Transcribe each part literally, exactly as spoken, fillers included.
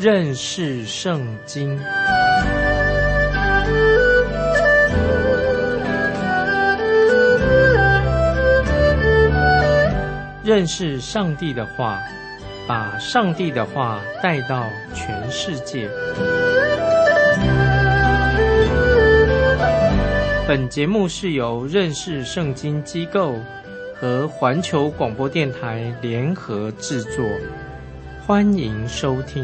认识圣经。认识上帝的话，把上帝的话带到全世界。本节目是由认识圣经机构和环球广播电台联合制作，欢迎收听。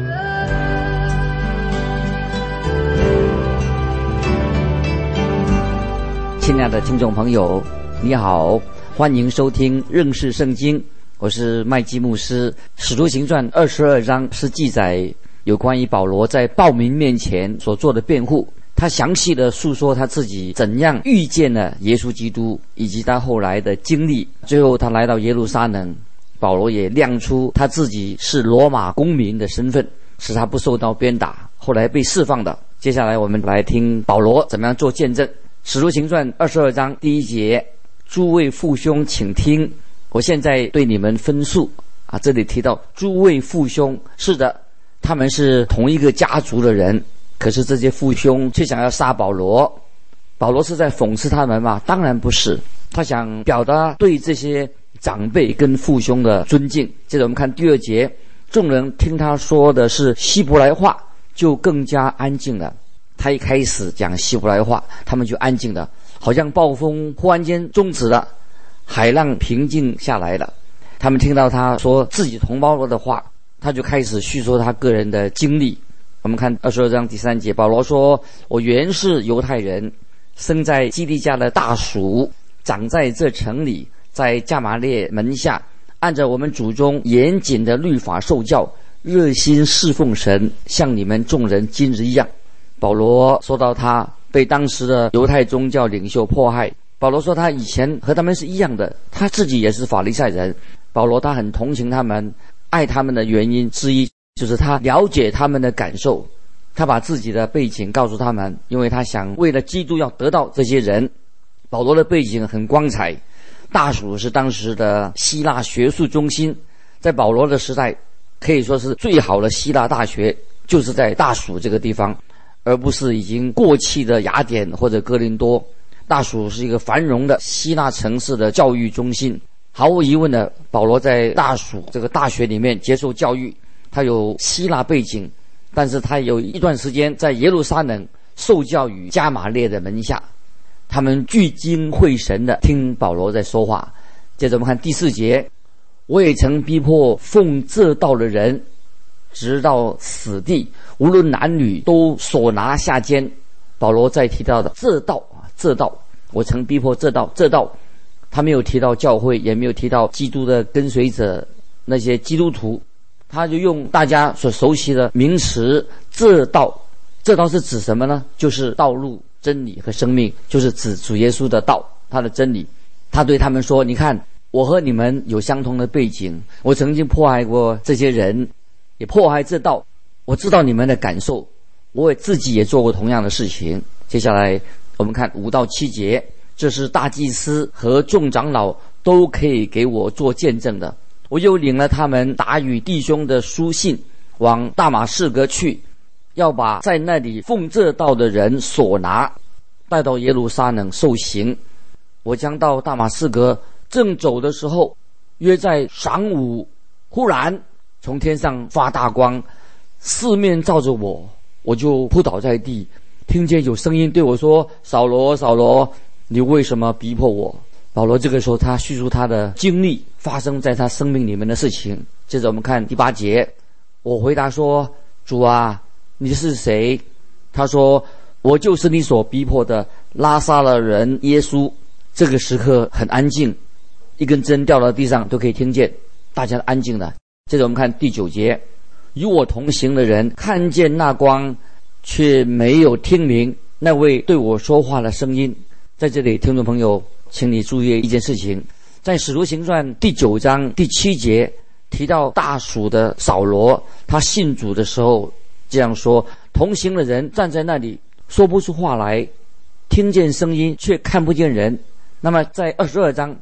亲爱的听众朋友，你好，欢迎收听认识圣经，我是麦基牧师。使徒行传二十二章是记载有关于保罗在暴民面前所做的辩护，他详细的述说他自己怎样遇见了耶稣基督，以及他后来的经历。最后他来到耶路撒冷，保罗也亮出他自己是罗马公民的身份，使他不受到鞭打，后来被释放的。接下来我们来听保罗怎么样做见证。使徒行传二十二章第一节，诸位父兄请听，我现在对你们分述啊，这里提到诸位父兄，是的，他们是同一个家族的人，可是这些父兄却想要杀保罗。保罗是在讽刺他们吗？当然不是，他想表达对这些长辈跟父兄的尊敬。接着我们看第二节，众人听他说的是希伯来话，就更加安静了。他一开始讲希伯来话，他们就安静了，好像暴风忽然间终止了，海浪平静下来了。他们听到他说自己同胞的话，他就开始叙说他个人的经历。我们看二十二章第三节，保罗说，我原是犹太人，生在基利家的大属，长在这城里，在加马列门下，按照我们祖宗严谨的律法受教，热心侍奉神，像你们众人今日一样。保罗说到他被当时的犹太宗教领袖迫害，保罗说他以前和他们是一样的，他自己也是法利赛人。保罗他很同情他们，爱他们的原因之一就是他了解他们的感受，他把自己的背景告诉他们，因为他想为了基督要得到这些人。保罗的背景很光彩，大属是当时的希腊学术中心，在保罗的时代可以说是最好的希腊大学就是在大属这个地方，而不是已经过气的雅典或者哥林多。大属是一个繁荣的希腊城市的教育中心。毫无疑问的，保罗在大属这个大学里面接受教育，他有希腊背景，但是他有一段时间在耶路撒冷受教于加马列的门下，他们聚精会神的听保罗在说话。接着我们看第四节，我也曾逼迫奉这道的人直到死地，无论男女都所拿下监。保罗在提到的这道啊，这道，我曾逼迫这道，这道，他没有提到教会，也没有提到基督的跟随者，那些基督徒，他就用大家所熟悉的名词这道。这道是指什么呢？就是道路、真理和生命，就是指主耶稣的道，他的真理。他对他们说，你看，我和你们有相同的背景，我曾经迫害过这些人，也迫害这道，我知道你们的感受，我也自己也做过同样的事情。接下来我们看五到七节，这是大祭司和众长老都可以给我做见证的。我又领了他们打与弟兄的书信，往大马士革去，要把在那里奉这道的人所拿，带到耶路撒冷受刑。我将到大马士革，正走的时候，约在晌午，忽然从天上发大光，四面照着我，我就扑倒在地，听见有声音对我说，扫罗，扫罗，你为什么逼迫我？保罗这个时候他叙述他的经历，发生在他生命里面的事情。接着我们看第八节，我回答说，主啊，你是谁？他说，我就是你所逼迫的拉撒勒人耶稣。这个时刻很安静，一根针掉到地上都可以听见，大家安静了。接着我们看第九节，与我同行的人看见那光，却没有听明那位对我说话的声音。在这里，听众朋友，请你注意一件事情，在使徒行传第九章第七节提到大属的扫罗，他信主的时候这样说，同行的人站在那里说不出话来，听见声音却看不见人。那么在二十二章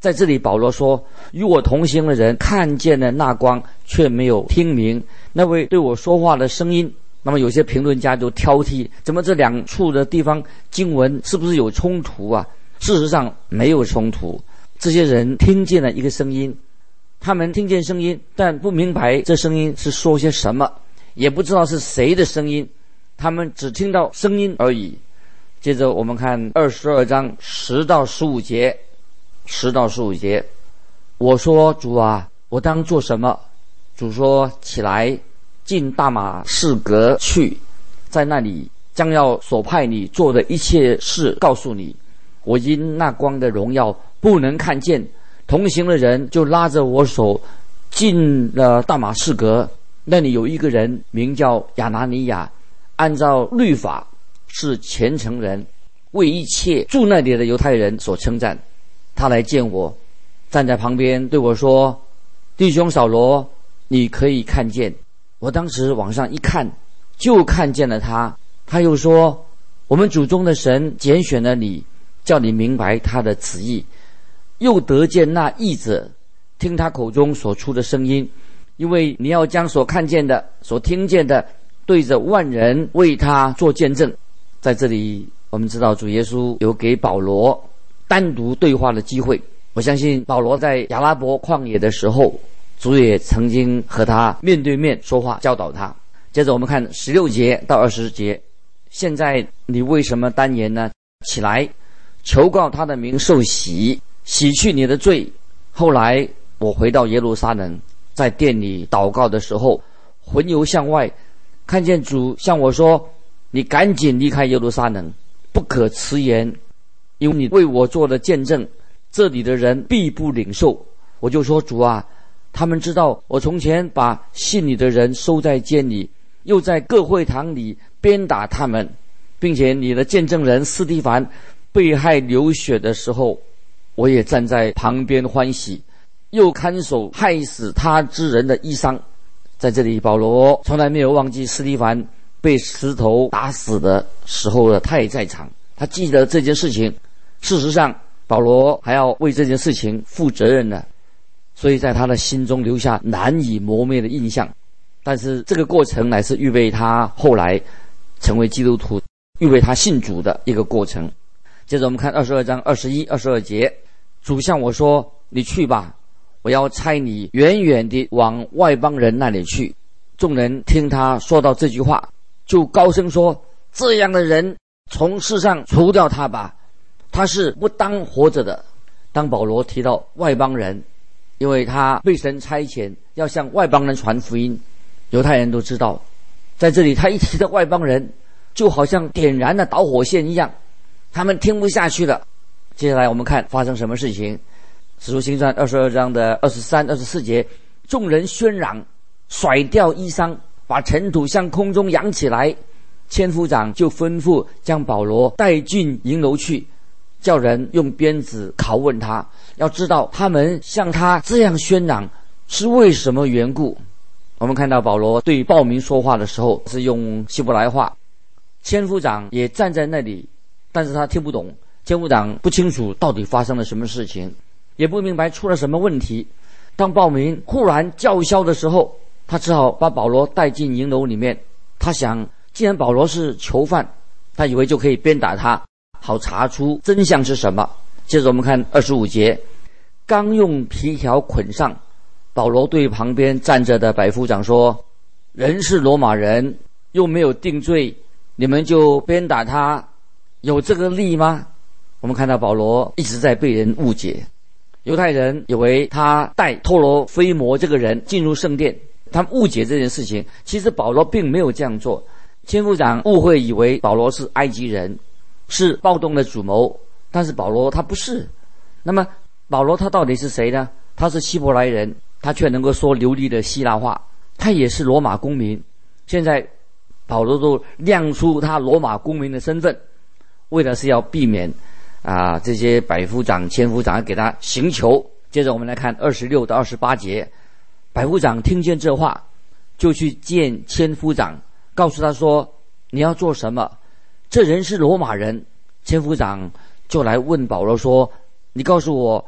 在这里保罗说，与我同行的人看见了那光，却没有听明那位对我说话的声音。那么有些评论家就挑剔，怎么这两处的地方经文是不是有冲突啊？事实上没有冲突。这些人听见了一个声音，他们听见声音，但不明白这声音是说些什么，也不知道是谁的声音，他们只听到声音而已。接着我们看二十二章十到十五节，十到十五节，我说主啊，我当做什么？主说，起来，进大马士革去，在那里将要所派你做的一切事告诉你。我因那光的荣耀不能看见，同行的人就拉着我手进了大马士革。那里有一个人名叫亚拿尼亚，按照律法是虔诚人，为一切住那里的犹太人所称赞。他来见我，站在旁边对我说，弟兄扫罗，你可以看见。我当时往上一看，就看见了他。他又说，我们祖宗的神拣选了你，叫你明白他的旨意，又得见那译者，听他口中所出的声音，因为你要将所看见的、所听见的对着万人为他做见证。在这里我们知道主耶稣有给保罗单独对话的机会。我相信保罗在亚拉伯旷野的时候，主也曾经和他面对面说话，教导他。接着我们看十六节到二十节，现在你为什么单言呢？起来，求告他的名受洗，洗去你的罪。后来我回到耶路撒冷，在店里祷告的时候，魂游向外，看见主向我说，你赶紧离开耶路撒冷，不可迟延，因为你为我做了见证，这里的人必不领受。我就说，主啊，他们知道我从前把信你的人收在监里，又在各会堂里鞭打他们，并且你的见证人司提反被害流血的时候，我也站在旁边欢喜，又看守害死他之人的衣裳。在这里保罗从来没有忘记司提反被石头打死的时候的，他也在场，他记得这件事情。事实上保罗还要为这件事情负责任的，所以在他的心中留下难以磨灭的印象。但是这个过程乃是预备他后来成为基督徒，预备他信主的一个过程。接着我们看二十二章二十一、二十二节，主向我说，你去吧，我要差你远远地往外邦人那里去。众人听他说到这句话，就高声说，这样的人从世上除掉他吧，他是不当活着的。当保罗提到外邦人，因为他被神差遣要向外邦人传福音，犹太人都知道，在这里他一提到外邦人，就好像点燃了导火线一样，他们听不下去了。接下来我们看发生什么事情。使徒行传二十二章的二十三、二十四节，众人喧嚷，甩掉衣裳，把尘土向空中扬起来。千夫长就吩咐将保罗带进营楼去，叫人用鞭子拷问他，要知道他们向他这样喧嚷是为什么缘故。我们看到保罗对暴民说话的时候是用希伯来话，千夫长也站在那里，但是他听不懂，千夫长不清楚到底发生了什么事情，也不明白出了什么问题。当暴民忽然叫嚣的时候，他只好把保罗带进营楼里面。他想，既然保罗是囚犯，他以为就可以鞭打他，好查出真相是什么。接着我们看二十五节，刚用皮条捆上，保罗对旁边站着的百夫长说，人是罗马人，又没有定罪，你们就鞭打他，有这个理吗？我们看到保罗一直在被人误解，犹太人以为他带托罗菲摩这个人进入圣殿，他们误解这件事情，其实保罗并没有这样做。千夫长误会以为保罗是埃及人，是暴动的主谋，但是保罗他不是。那么保罗他到底是谁呢？他是希伯来人，他却能够说流利的希腊话，他也是罗马公民。现在保罗都亮出他罗马公民的身份，为的是要避免啊这些百夫长、千夫长给他刑求。接着我们来看二十六到二十八节，百夫长听见这话，就去见千夫长，告诉他说，你要做什么？这人是罗马人。千夫长就来问保罗说，你告诉我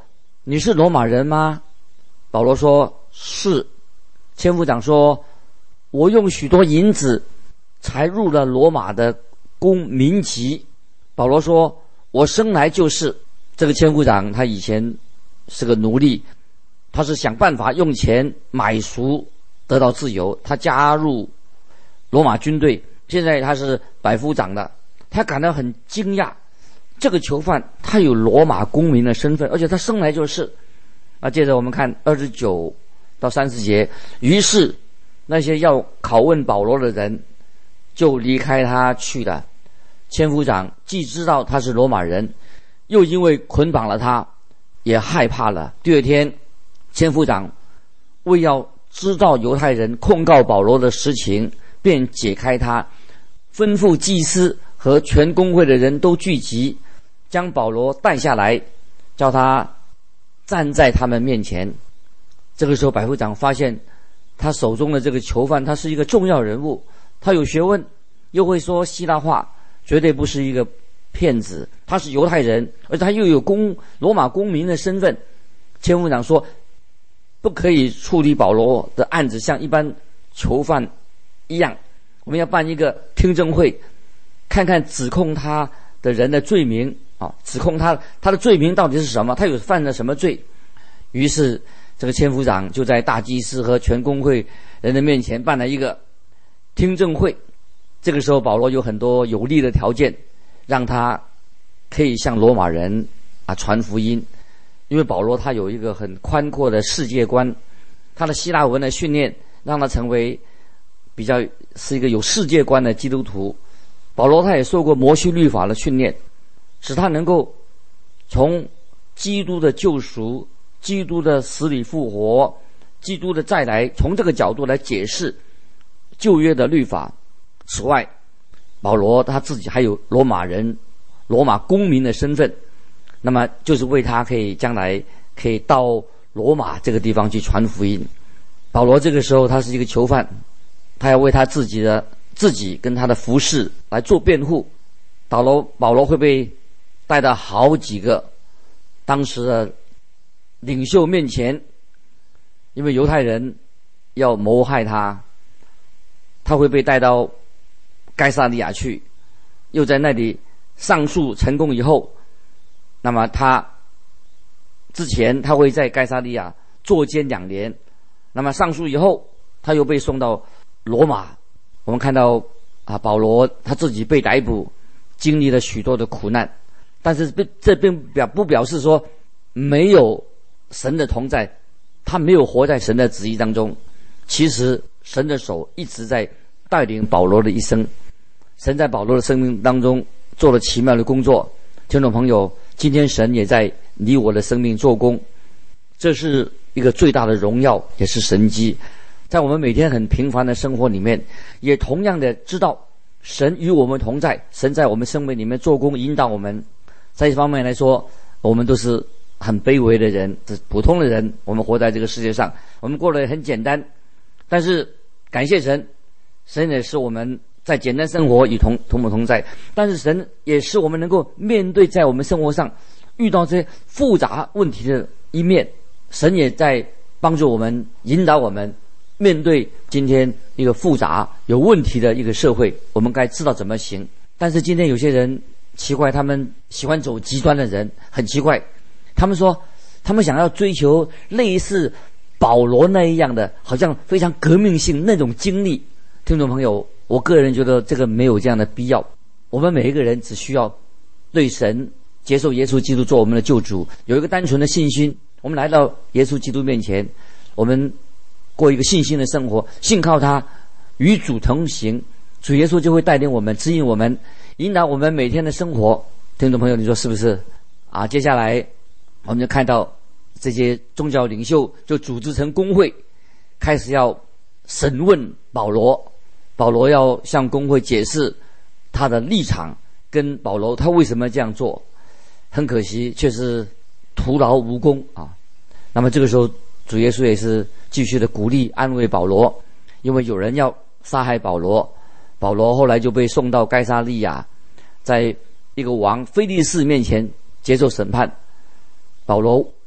你是罗马人吗？保罗说是。千夫长说，我用许多银子才入了罗马的公民籍。保罗说，我生来就是。这个千夫长他以前是个奴隶，他是想办法用钱买赎得到自由，他加入罗马军队，现在他是百夫长的。他感到很惊讶，这个囚犯他有罗马公民的身份，而且他生来就是。啊，接着我们看二十九到三十节，于是那些要拷问保罗的人就离开他去了。千夫长既知道他是罗马人，又因为捆绑了他，也害怕了。第二天，千夫长为要知道犹太人控告保罗的实情，便解开他，吩咐祭司和全公会的人都聚集，将保罗带下来，叫他站在他们面前。这个时候，百夫长发现他手中的这个囚犯，他是一个重要人物，他有学问，又会说希腊话，绝对不是一个骗子，他是犹太人，而且他又有公罗马公民的身份。千夫长说，不可以处理保罗的案子像一般囚犯一样，我们要办一个听证会，看看指控他的人的罪名啊，指控他他的罪名到底是什么，他有犯了什么罪。于是这个千夫长就在大祭司和全公会人的面前办了一个听证会。这个时候保罗有很多有利的条件，让他可以向罗马人啊传福音，因为保罗他有一个很宽阔的世界观，他的希腊文的训练让他成为比较是一个有世界观的基督徒。保罗他也受过摩西律法的训练，使他能够从基督的救赎、基督的死里复活、基督的再来，从这个角度来解释旧约的律法。此外，保罗他自己还有罗马人、罗马公民的身份，那么就是为他可以将来可以到罗马这个地方去传福音。保罗这个时候他是一个囚犯，他要为他自己的自己跟他的服侍来做辩护。保罗保罗会被带到好几个当时的领袖面前，因为犹太人要谋害他，他会被带到该撒利亚去，又在那里上诉成功以后，那么他之前他会在该撒利亚坐监两年，那么上诉以后他又被送到罗马。我们看到啊，保罗他自己被逮捕，经历了许多的苦难，但是这并表不表示说没有神的同在，他没有活在神的旨意当中。其实神的手一直在带领保罗的一生，神在保罗的生命当中做了奇妙的工作。听众朋友，今天神也在你我的生命做工，这是一个最大的荣耀，也是神迹。在我们每天很平凡的生活里面，也同样的知道神与我们同在，神在我们生命里面做工引导我们。在这方面来说，我们都是很卑微的人，是普通的人，我们活在这个世界上，我们过得很简单，但是感谢神，神也是我们在简单生活与同同不同在，但是神也是我们能够面对在我们生活上遇到这些复杂问题的一面，神也在帮助我们，引导我们面对今天一个复杂有问题的一个社会，我们该知道怎么行。但是今天有些人奇怪，他们喜欢走极端的人很奇怪，他们说他们想要追求类似保罗那一样的好像非常革命性那种经历。听众朋友，我个人觉得这个没有这样的必要。我们每一个人只需要对神接受耶稣基督做我们的救主，有一个单纯的信心，我们来到耶稣基督面前，我们过一个信心的生活，信靠他，与主同行，主耶稣就会带领我们，指引我们，引导我们每天的生活。听众朋友，你说是不是啊？接下来我们就看到这些宗教领袖就组织成公会，开始要审问保罗。保罗要向公会解释他的立场，跟保罗他为什么这样做。很可惜，却是徒劳无功啊。那么这个时候，主耶稣也是继续的鼓励安慰保罗，因为有人要杀害保罗。保罗后来就被送到该撒利亚，在一个王菲利士面前接受审判。保罗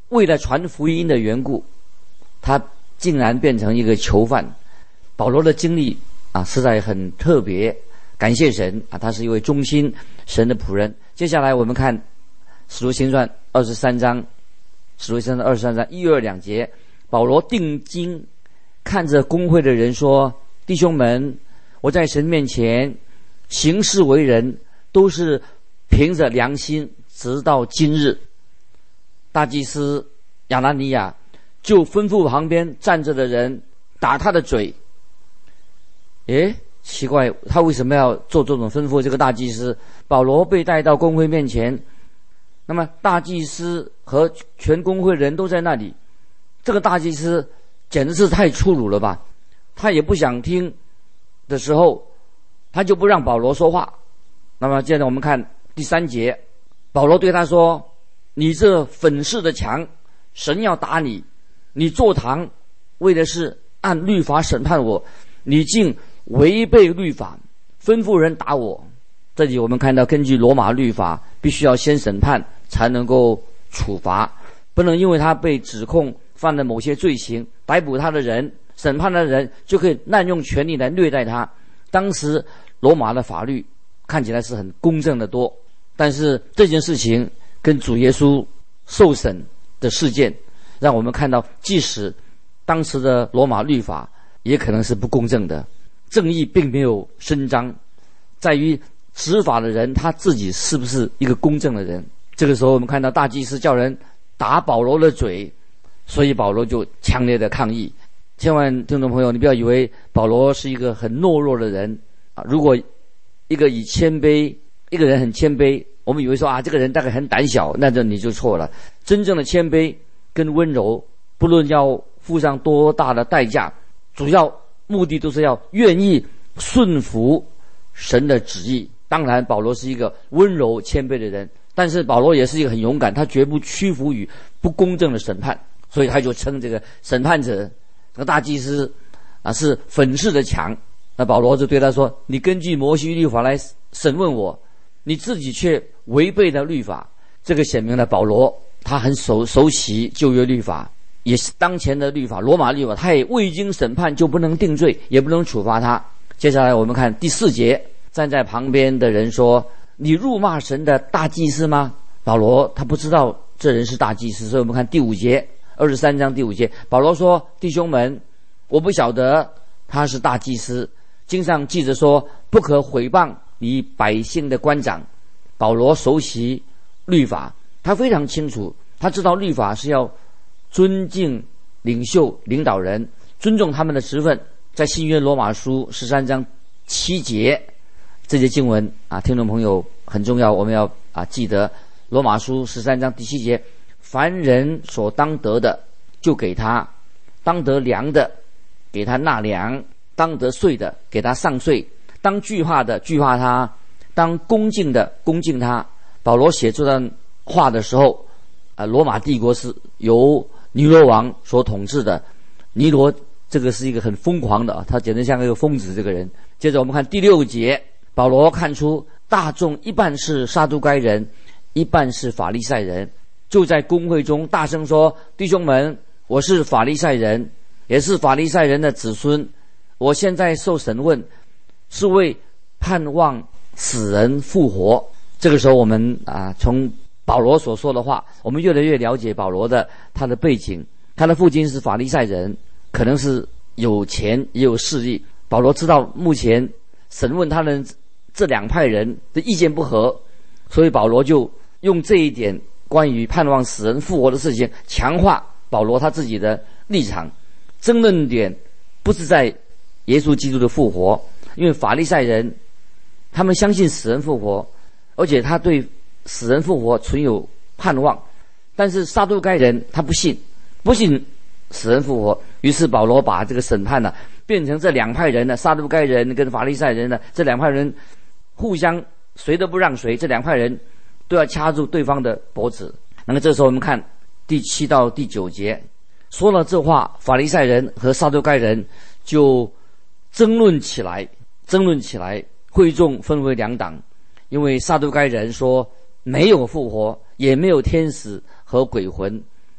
为了传福音的缘故，他竟然变成一个囚犯。保罗的经历啊，实在很特别，感谢神啊，他是一位忠心神的仆人。接下来我们看使徒行传二十三章，使徒行传二十三章一二两节，保罗定睛看着公会的人说：弟兄们，我在神面前行事为人，都是凭着良心，直到今日。大祭司亚拿尼亚就吩咐旁边站着的人打他的嘴。诶，奇怪，他为什么要做这种吩咐？这个大祭司保罗被带到公会面前，那么大祭司和全公会人都在那里，这个大祭司简直是太粗鲁了吧，他也不想听的时候，他就不让保罗说话。那么接着我们看第三节，保罗对他说：你这粉饰的墙，神要打你，你坐堂为的是按律法审判我，你竟违背律法，吩咐人打我。这里我们看到，根据罗马律法，必须要先审判才能够处罚，不能因为他被指控犯了某些罪行，逮捕他的人，审判他的人就可以滥用权力来虐待他。当时罗马的法律看起来是很公正的多，但是这件事情跟主耶稣受审的事件，让我们看到，即使当时的罗马律法也可能是不公正的，正义并没有伸张，在于执法的人他自己是不是一个公正的人。这个时候我们看到大祭司叫人打保罗的嘴，所以保罗就强烈的抗议。千万听众朋友，你不要以为保罗是一个很懦弱的人啊！如果一个以谦卑，一个人很谦卑，我们以为说啊，这个人大概很胆小，那就你就错了。真正的谦卑跟温柔，不论要付上多大的代价，主要目的都是要愿意顺服神的旨意。当然保罗是一个温柔谦卑的人，但是保罗也是一个很勇敢，他绝不屈服于不公正的审判，所以他就称这个审判者，这个大祭司啊是粉饰的墙。那保罗就对他说：你根据摩西律法来审问我，你自己却违背了律法。这个显明了保罗他很熟熟悉旧约律法，也是当前的律法，罗马律法，他也未经审判就不能定罪，也不能处罚他。接下来我们看第四节，站在旁边的人说：你辱骂神的大祭司吗？保罗他不知道这人是大祭司，所以我们看第五节，二十三章第五节，保罗说：弟兄们，我不晓得他是大祭司，经上记着说，不可毁谤你百姓的官长。保罗熟悉律法，他非常清楚，他知道律法是要尊敬领袖领导人，尊重他们的职分。在新约罗马书十三章七节，这节经文啊，听众朋友很重要，我们要啊记得罗马书十三章第七节：凡人所当得的，就给他；当得粮的，给他纳粮；当得税的，给他上税；当惧怕的，惧怕他；当恭敬的，恭敬他。保罗写这段话的时候，啊，罗马帝国是由尼罗王所统治的。尼罗这个是一个很疯狂的啊，他简直像一个疯子。这个人。接着我们看第六节，保罗看出大众一半是撒都该人，一半是法利赛人，就在公会中大声说：弟兄们，我是法利赛人，也是法利赛人的子孙。我现在受审问，是为盼望死人复活。这个时候我们啊，从保罗所说的话，我们越来越了解保罗的他的背景。他的父亲是法利赛人，可能是有钱也有势力。保罗知道目前审问他的这两派人的意见不合，所以保罗就用这一点关于盼望死人复活的事情，强化保罗他自己的立场。争论点不是在耶稣基督的复活，因为法利赛人他们相信死人复活，而且他对死人复活存有盼望。但是撒都该人他不信，不信死人复活。于是保罗把这个审判呢、啊、变成这两派人呢，撒都该人跟法利赛人呢，这两派人互相谁都不让谁，这两派人都要掐住对方的脖子。那么这时候我们看第七到第九节，说了这话，法利赛人和撒都该人就争论起来，争论起来，会众分为两党。因为撒都该人说没有复活，也没有天使和鬼魂；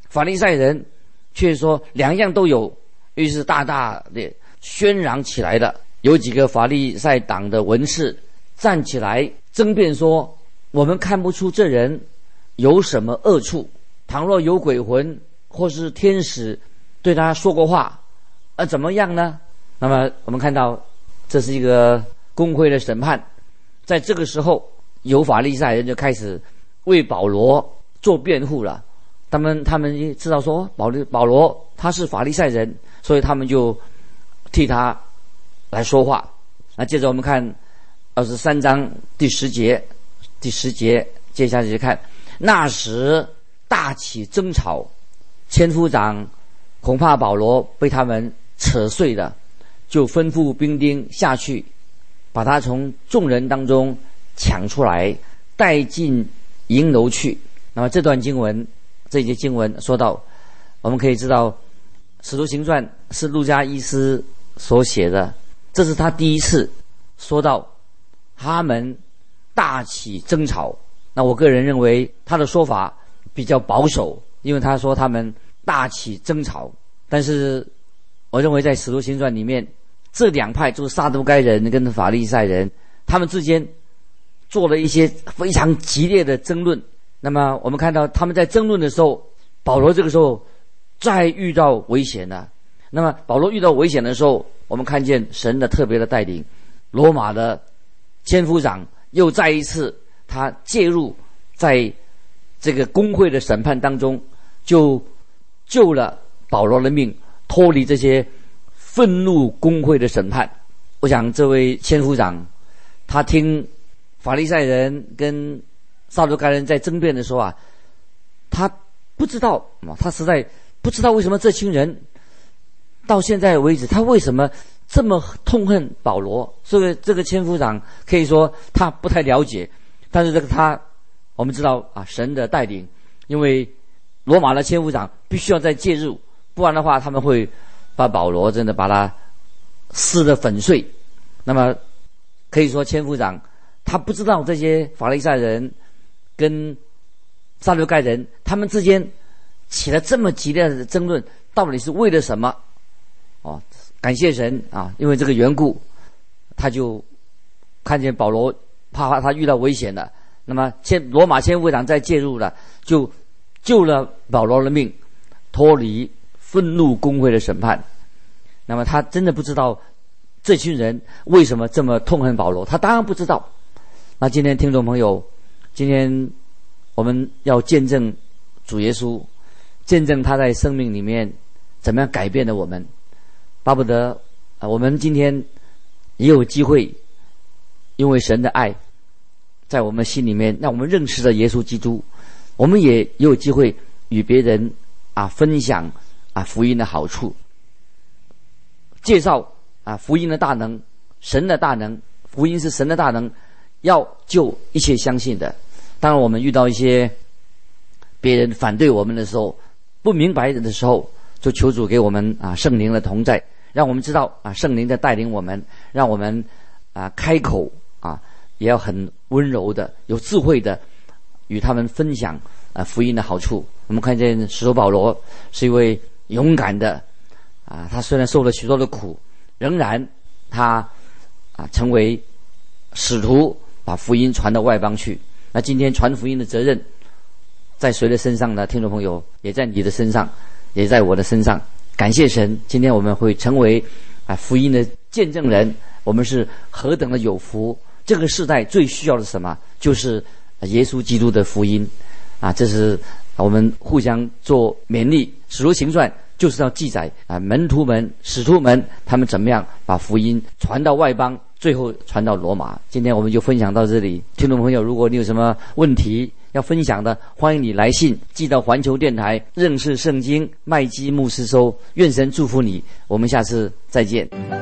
法利赛人却说两样都有，于是大大的喧嚷起来了。有几个法利赛党的文士站起来争辩说，我们看不出这人有什么恶处，倘若有鬼魂或是天使对他说过话，呃，怎么样呢？那么我们看到这是一个公会的审判，在这个时候有法利赛人就开始为保罗做辩护了。他们他们知道说保罗保罗他是法利赛人，所以他们就替他来说话。那接着我们看二十三章第十节，第十节接下去看，那时大起争吵，千夫长恐怕保罗被他们扯碎了，就吩咐兵丁下去，把他从众人当中抢出来，带进营楼去。那么这段经文，这一节经文说到，我们可以知道使徒行传是路加医师所写的，这是他第一次说到他们大起争吵。那我个人认为他的说法比较保守，因为他说他们大起争吵，但是我认为在使徒行传里面，这两派就是撒都该人跟法利赛人，他们之间做了一些非常激烈的争论。那么我们看到他们在争论的时候，保罗这个时候再遇到危险了。那么保罗遇到危险的时候，我们看见神的特别的带领，罗马的千夫长又再一次他介入在这个公会的审判当中，就救了保罗的命，脱离这些愤怒公会的审判。我想这位千夫长他听法利赛人跟撒都该人在争辩的时候啊，他不知道，他实在不知道为什么这群人到现在为止，他为什么这么痛恨保罗。这个这个千夫长可以说他不太了解，但是这个他我们知道啊，神的带领，因为罗马的千夫长必须要再介入，不然的话他们会把保罗真的把他撕得粉碎。那么可以说千夫长他不知道这些法利赛人跟撒都该人他们之间起了这么激烈的争论，到底是为了什么？哦，感谢神啊，因为这个缘故，他就看见保罗怕他遇到危险了，那么千罗马千夫长再介入了，就救了保罗的命，脱离愤怒公会的审判。那么他真的不知道这群人为什么这么痛恨保罗，他当然不知道。那今天听众朋友，今天我们要见证主耶稣，见证他在生命里面怎么样改变了我们。巴不得啊，我们今天也有机会，因为神的爱在我们心里面，让我们认识了耶稣基督，我们也有机会与别人啊分享啊福音的好处，介绍啊福音的大能，神的大能，福音是神的大能，要救一切相信的。当然我们遇到一些别人反对我们的时候，不明白的时候，就求主给我们啊圣灵的同在，让我们知道啊圣灵在带领我们，让我们啊开口啊也要很温柔的、有智慧的与他们分享啊福音的好处。我们看见使徒保罗是一位勇敢的啊，他虽然受了许多的苦，仍然他啊成为使徒，把福音传到外邦去。那今天传福音的责任在谁的身上呢？听众朋友，也在你的身上，也在我的身上。感谢神，今天我们会成为啊福音的见证人，我们是何等的有福。这个时代最需要的是什么？就是耶稣基督的福音啊！这是我们互相做勉励。使徒行传就是要记载啊门徒们、使徒们他们怎么样把福音传到外邦，最后传到罗马。今天我们就分享到这里。听众朋友，如果你有什么问题要分享的，欢迎你来信寄到环球电台认识圣经麦基牧师收。愿神祝福你，我们下次再见。